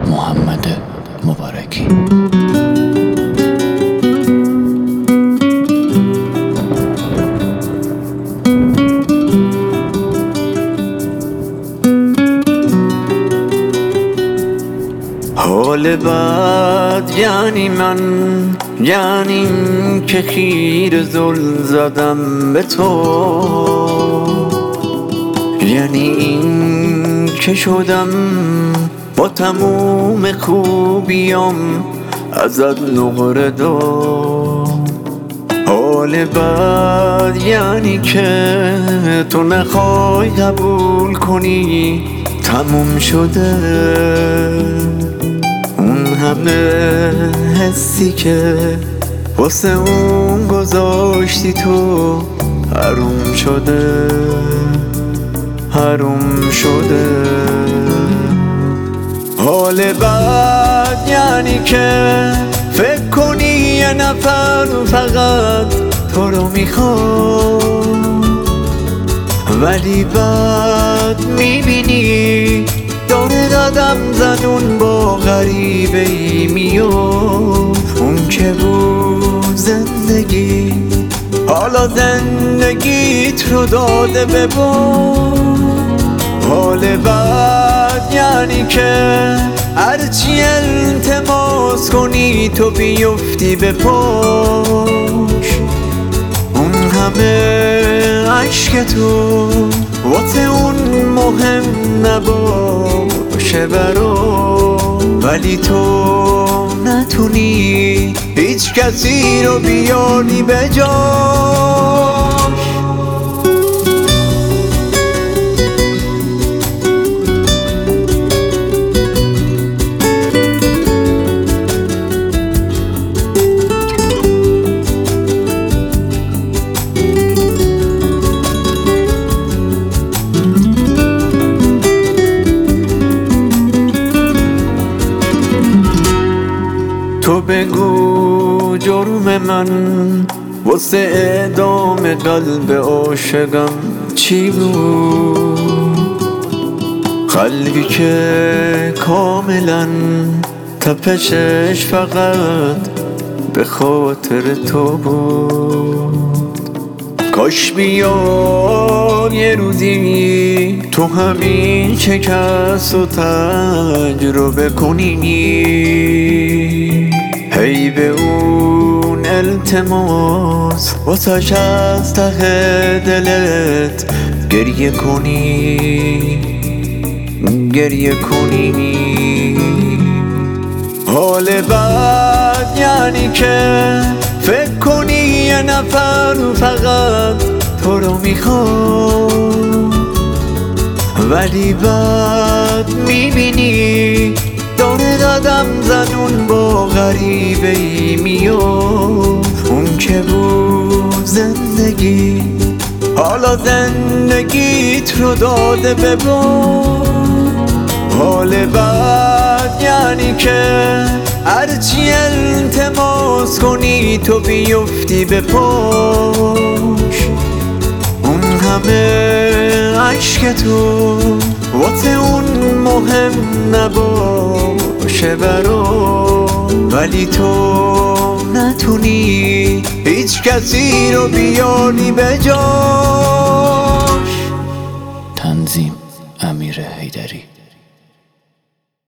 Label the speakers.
Speaker 1: محمد مبارکی. حال بد یعنی من، یعنی این که خیره زل زدم به تو، یعنی این که شدم با تموم خوبیام ازت نقره دار. حال بد یعنی که تو نخوای قبول کنی تموم شده اون همه حسی که واسه اون گذاشتی تو حروم شده، حروم شده. حال بد یعنی که فکر کنی یه نفر فقط تو رو میخواد، ولی بعد میبینی داره قدم زنون با غریبه ای میاد. اون که بود زندگی حالا زندگیت رو داده به باد. حال بد یعنی که هرچی التماس کنی تو بیفتی به پاش. اون همه عشق تو واسه اون مهم نباشه برا، ولی تو نتونی هیچ کسی رو بیاری به جاش. تو بگو جرم من واسه اعدام قلب عاشقم چی بود؟ قلبی که کاملا تپشش فقط به خاطر تو بود. کاش بیاد یه روزی تو همین شکست و تجربه کنی، هی به اون التماس واسش از ته دلت گریه کنی، گریه کنی. حال بد یعنی که فکر کنی یه نفر فقط تو رو میخواد، ولی بعد میبینی داره قدم زنون با غریبه ای میاد. اون که بود زندگی حالا زندگیت رو داده به باد. حال بد یعنی که هرچی التماس کنی تو بیفتی به پاش. اون همه عشق تو واسه اون مهم نباشه برا، ولی تو نتونی هیچ کسی رو بیاری به جاش. تنظیم امیر حیدری.